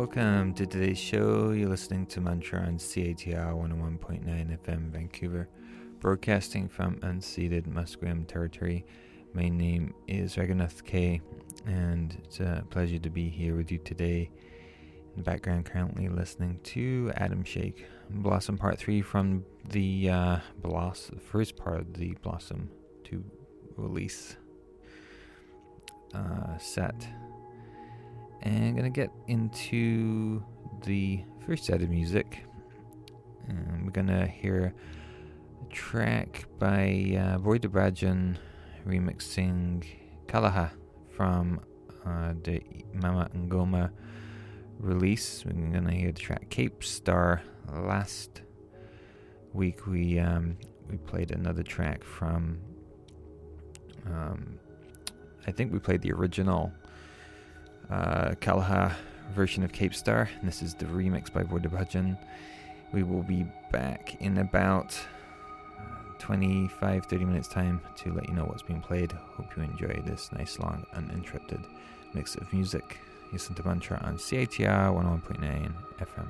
Welcome to today's show. You're listening to Mantra on CITR 101.9 FM Vancouver, broadcasting from unceded Musqueam territory. My name is Raghunath K, and it's a pleasure to be here with you today. In the background, currently listening to Adam Shake, Blossom Part 3 from the first part of the Blossom 2 release set. And I'm going to get into the first set of music. And we're going to hear a track by Boy Debrajan remixing Kalaha from the Mama Ngoma release. We're going to hear the track Cape Star. Last week we played another track from I think we played the original Kalaha version of Cape Star, and this is the remix by Boy Debrajan. We will be back in about 25-30 minutes time to let you know what's being played. Hope you enjoy this nice long uninterrupted mix of music. Listen to Mantra on CITR 101.9 FM.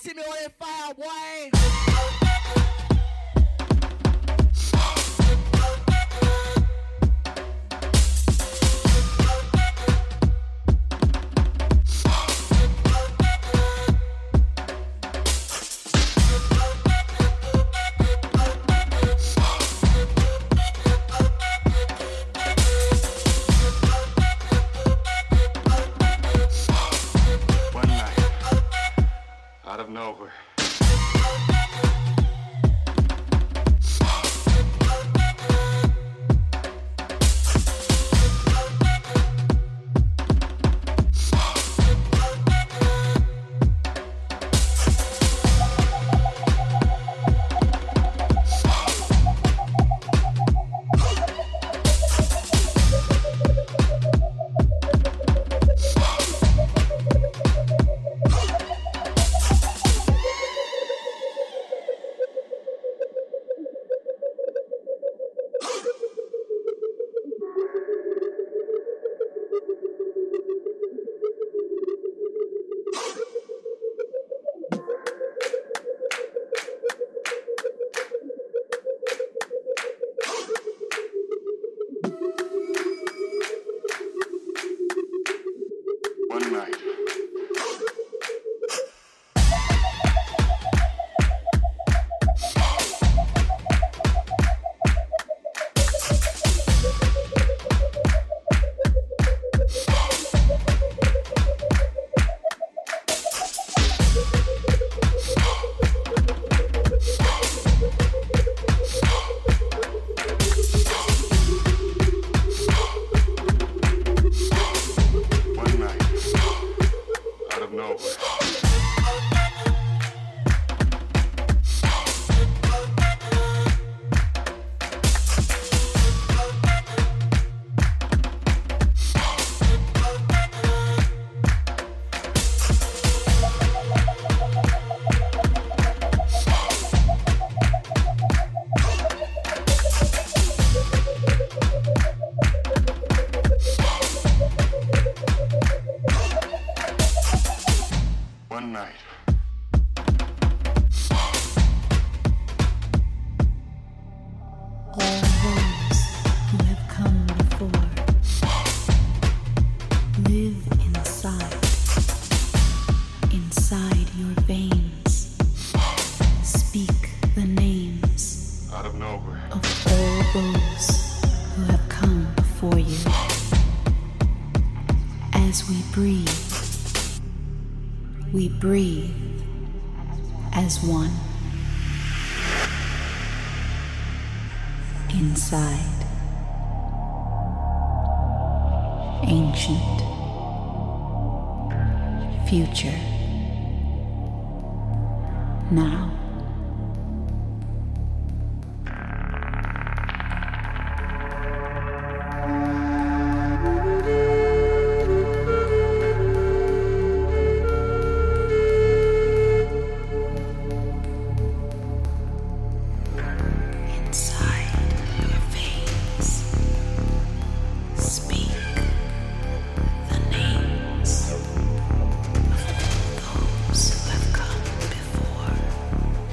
see me on that fire, boy. Out of nowhere. One night. One night. Out of nowhere. One night. All those who have come before live inside your veins. Speak the names Out of nowhere. of all those who have come before you. As we breathe as one. Inside. Ancient. Future. Now. Those who have come before.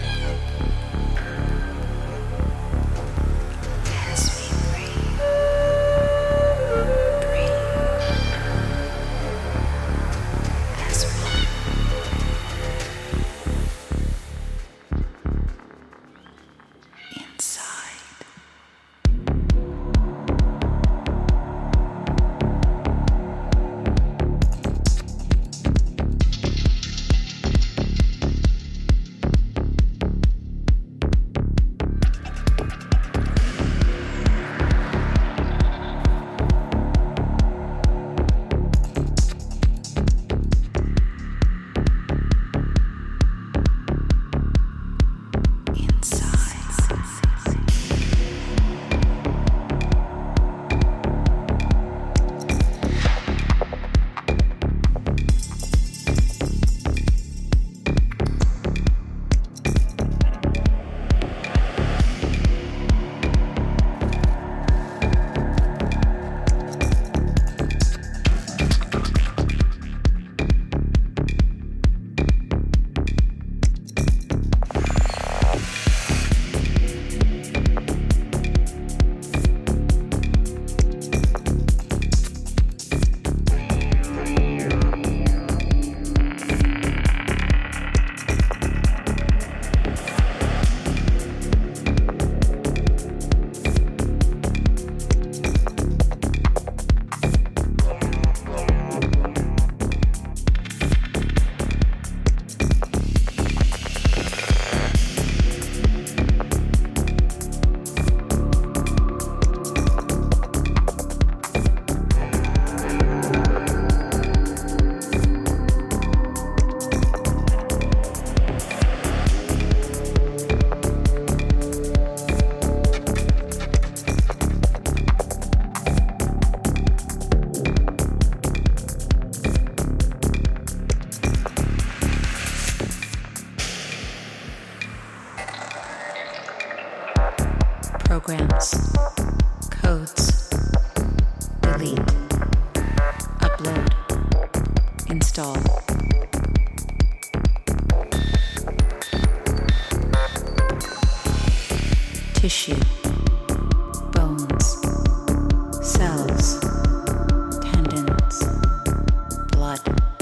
installed. Tissue, bones, cells, tendons, blood.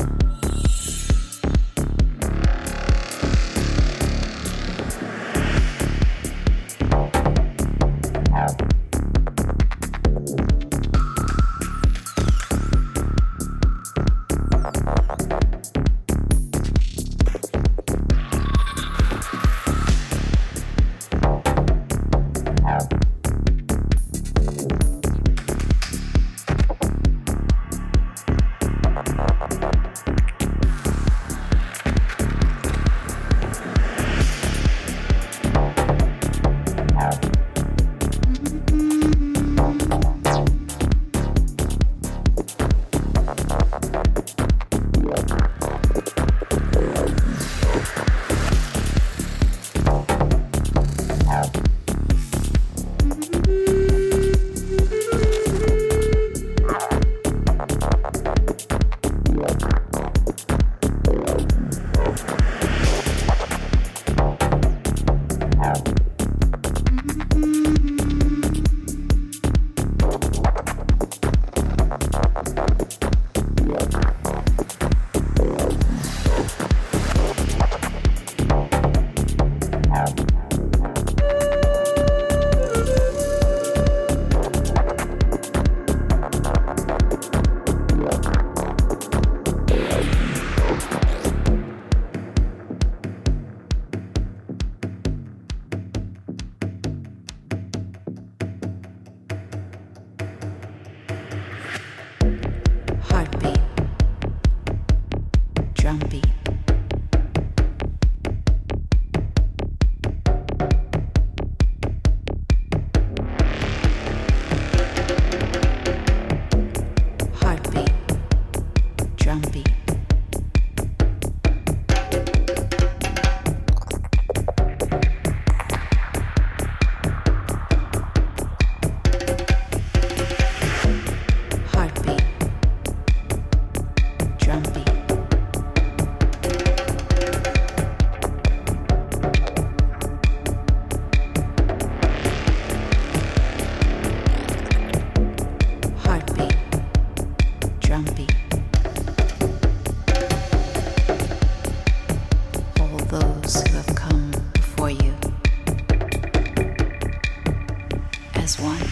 Heartbeat, drumbeat. Heartbeat, drumbeat. Heartbeat, drumbeat. Heartbeat, drumbeat. All those who have come before you as one.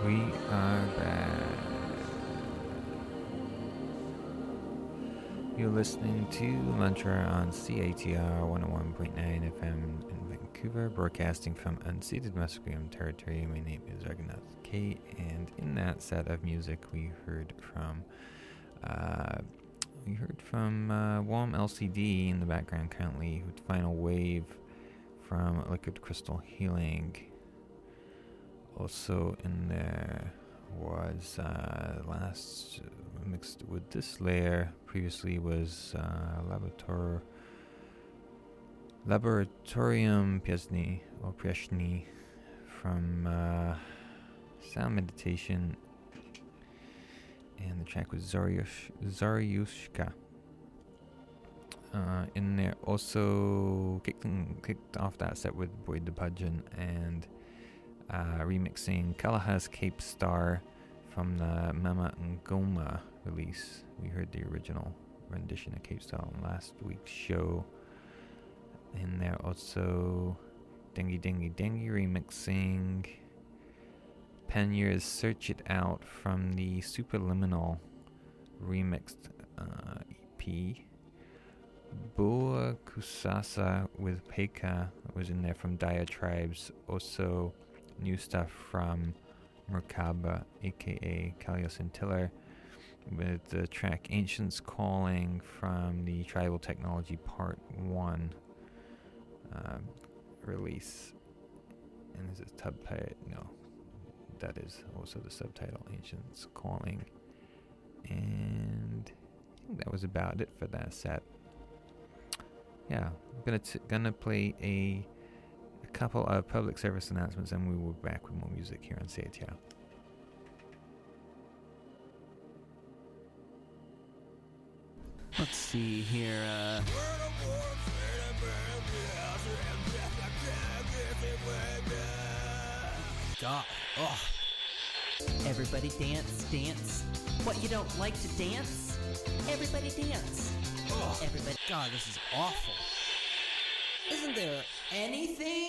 We are back. You're listening to Lunch Hour on CITR 101.9 FM in Vancouver, broadcasting from unceded Musqueam territory. My name is Raghunath K, and in that set of music we heard from Warm LCD in the background currently, with Final Wave from Liquid Crystal Healing. Also in there was last mixed with this layer previously was Laboratorium Piasny from Sound Meditation, and the track was Zaryushka. In there also kicked off that set with Boyd the Pudgeon and remixing Kalahas Cape Star from the Mama Ngoma release. We heard the original rendition of Cape Star on last week's show. And there also Dengue remixing Panier's Search It Out from the Superliminal remixed EP. Boa Kusasa with Peka was in there from Diatribes. Also new stuff from Merkaba, aka Kalios and Tiller, with the track Ancients Calling from the Tribal Technology Part 1 release. And is it subtitle? No, that is also the subtitle, Ancients Calling. And I think that was about it for that set. Yeah, I'm gonna play a couple of public service announcements, and we will be back with more music here on CITR. Let's see here. God. Oh. Everybody dance, dance. What, you don't like to dance? Everybody dance. Oh. Everybody. God, this is awful. Isn't there anything?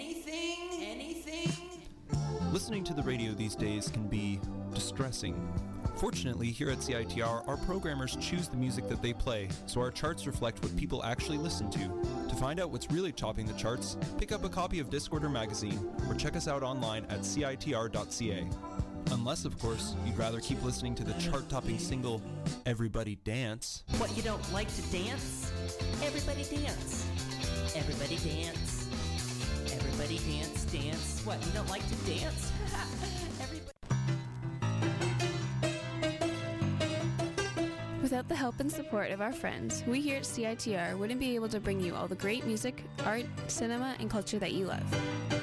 Listening to the radio these days can be distressing. Fortunately, here at CITR, our programmers choose the music that they play, so our charts reflect what people actually listen to. To find out what's really topping the charts, pick up a copy of Discorder magazine, or check us out online at citr.ca. Unless, of course, you'd rather keep listening to the chart-topping single, Everybody Dance. What, you don't like to dance? Everybody dance. Everybody dance. Everybody dance, dance. What, you don't like to dance? Everybody. Without the help and support of our friends, we here at CITR wouldn't be able to bring you all the great music, art, cinema, and culture that you love.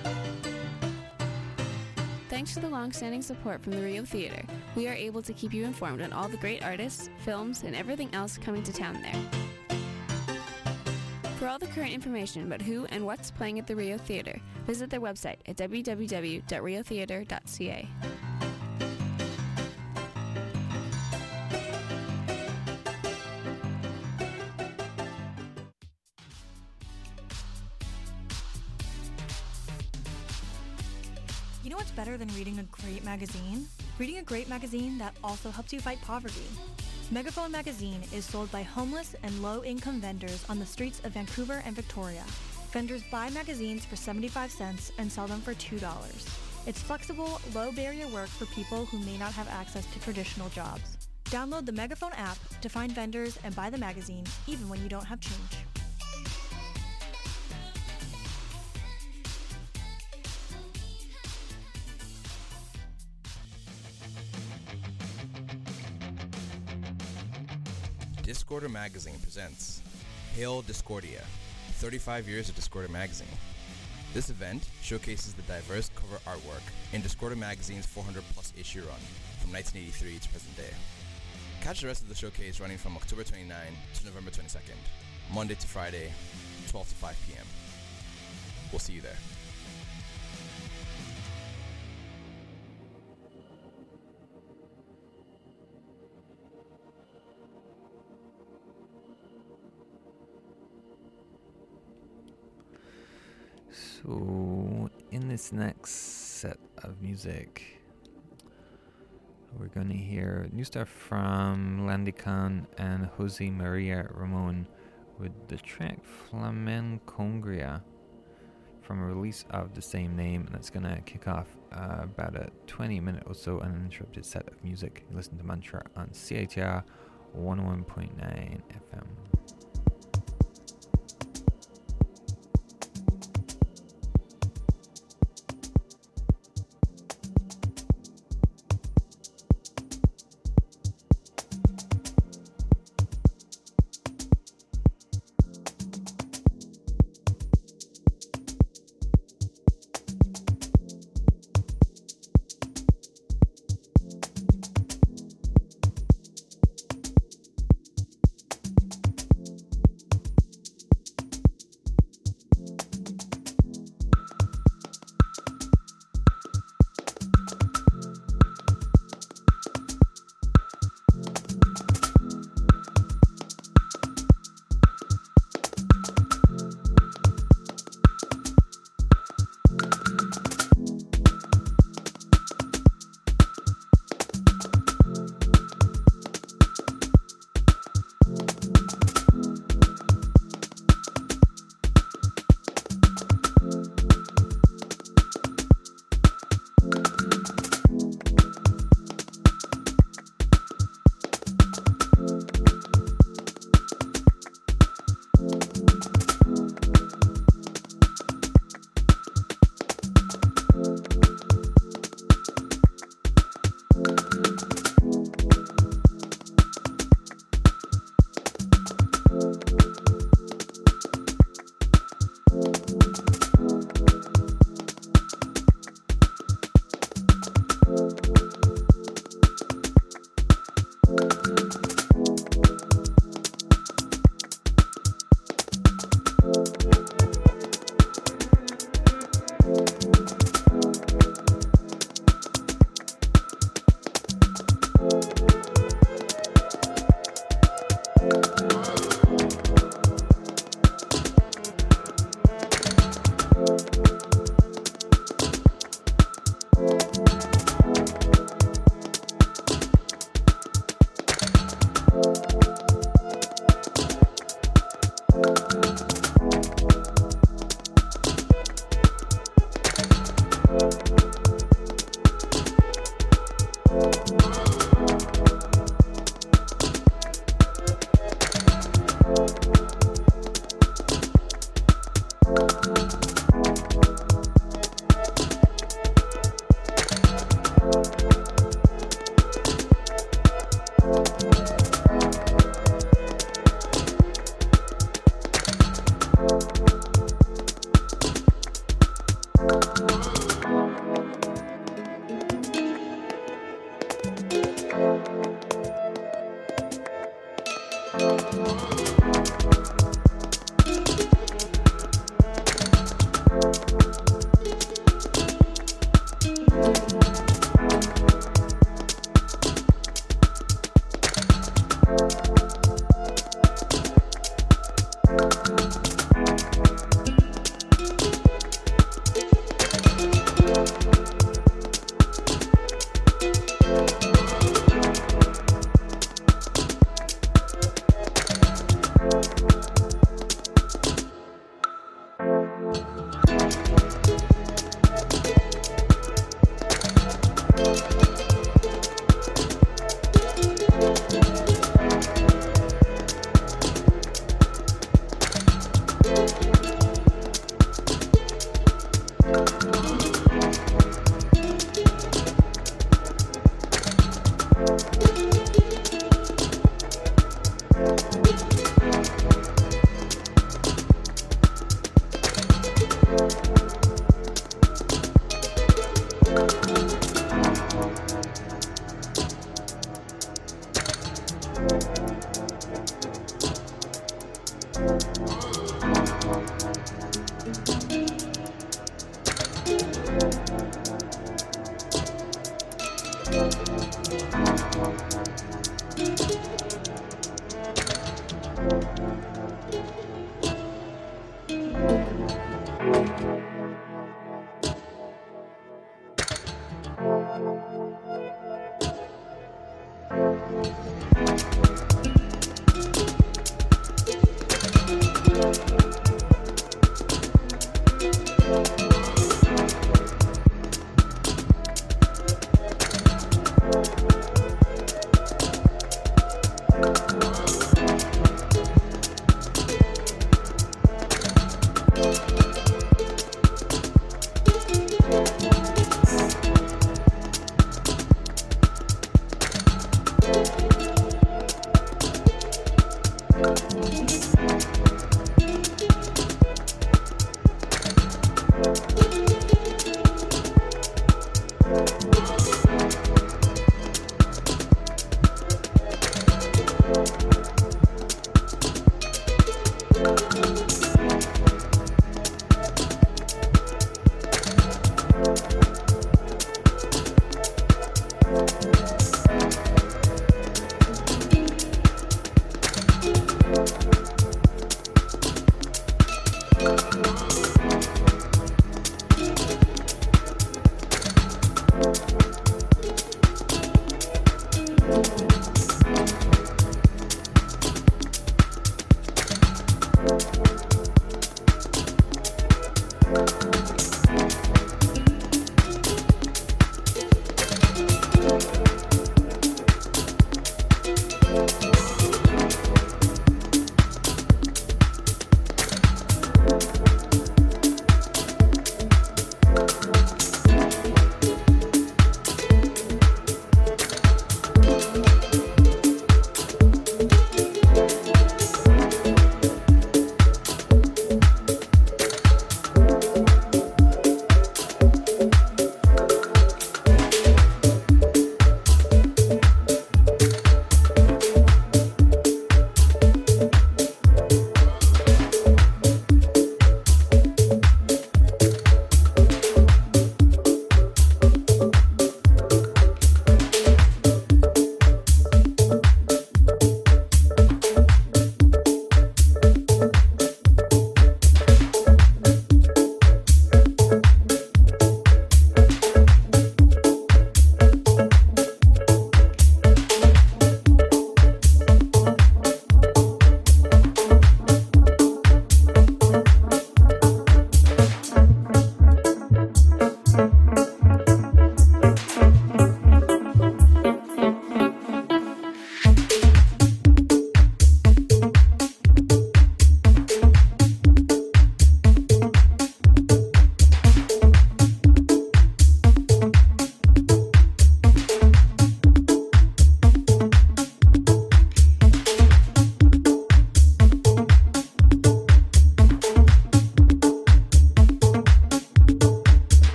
Thanks to the long-standing support from the Rio Theatre, we are able to keep you informed on all the great artists, films, and everything else coming to town there. For all the current information about who and what's playing at the Rio Theatre, visit their website at www.riotheatre.ca. You know what's better than reading a great magazine? Reading a great magazine that also helps you fight poverty. Megaphone magazine is sold by homeless and low-income vendors on the streets of Vancouver and Victoria. Vendors buy magazines for 75 cents and sell them for $2. It's flexible, low-barrier work for people who may not have access to traditional jobs. Download the Megaphone app to find vendors and buy the magazine, even when you don't have change. Discorder Magazine presents Hail Discordia, 35 years of Discorder Magazine. This event showcases the diverse cover artwork in Discorder Magazine's 400-plus issue run from 1983 to present day. Catch the rest of the showcase running from October 29 to November 22nd, Monday to Friday, 12 to 5 p.m. We'll see you there. So, in this next set of music, We're going to hear new stuff from Landy Khan and Jose Maria Ramon with the track Flamencongria from a release of the same name, and that's going to kick off about a 20-minute or so uninterrupted set of music. You listen to Mantra on CITR 101.9 FM.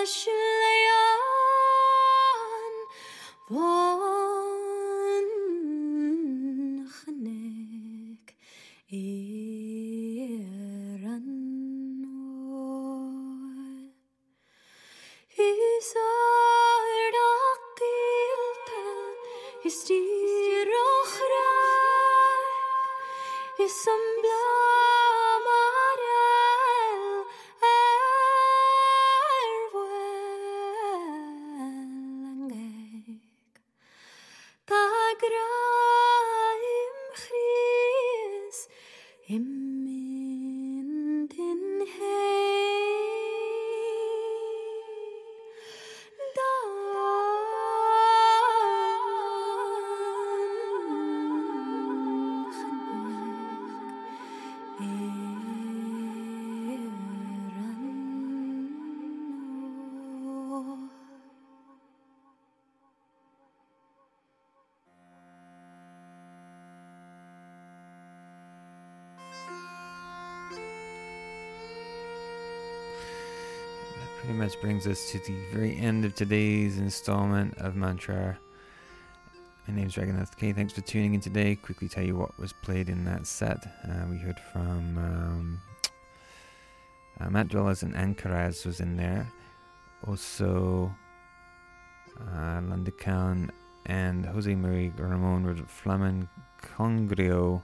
Pretty much brings us to the very end of today's installment of Mantra. My name's Dragonath K. Thanks for tuning in today. Quickly tell you what was played in that set. We heard from Matt Dwellers and Ankaraz was in there. Also, Landican and Jose Marie Ramon were Flamen Congrio.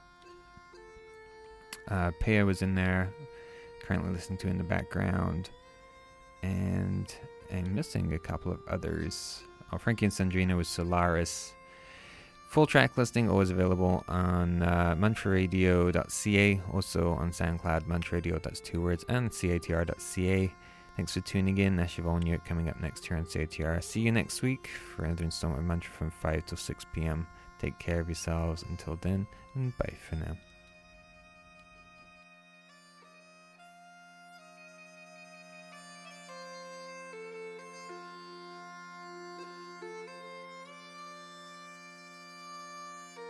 Pea was in there, currently listening to in the background. And I'm missing a couple of others. Frankie and Sandrina was Solaris. Full track listing always available on mantraradio.ca, also on SoundCloud, mantraradio, that's 2 words, and CITR.ca. Thanks for tuning in. Siobhan York coming up next here on CITR. See you next week for another installment of Mantra from 5 till 6 p.m. Take care of yourselves until then, and bye for now.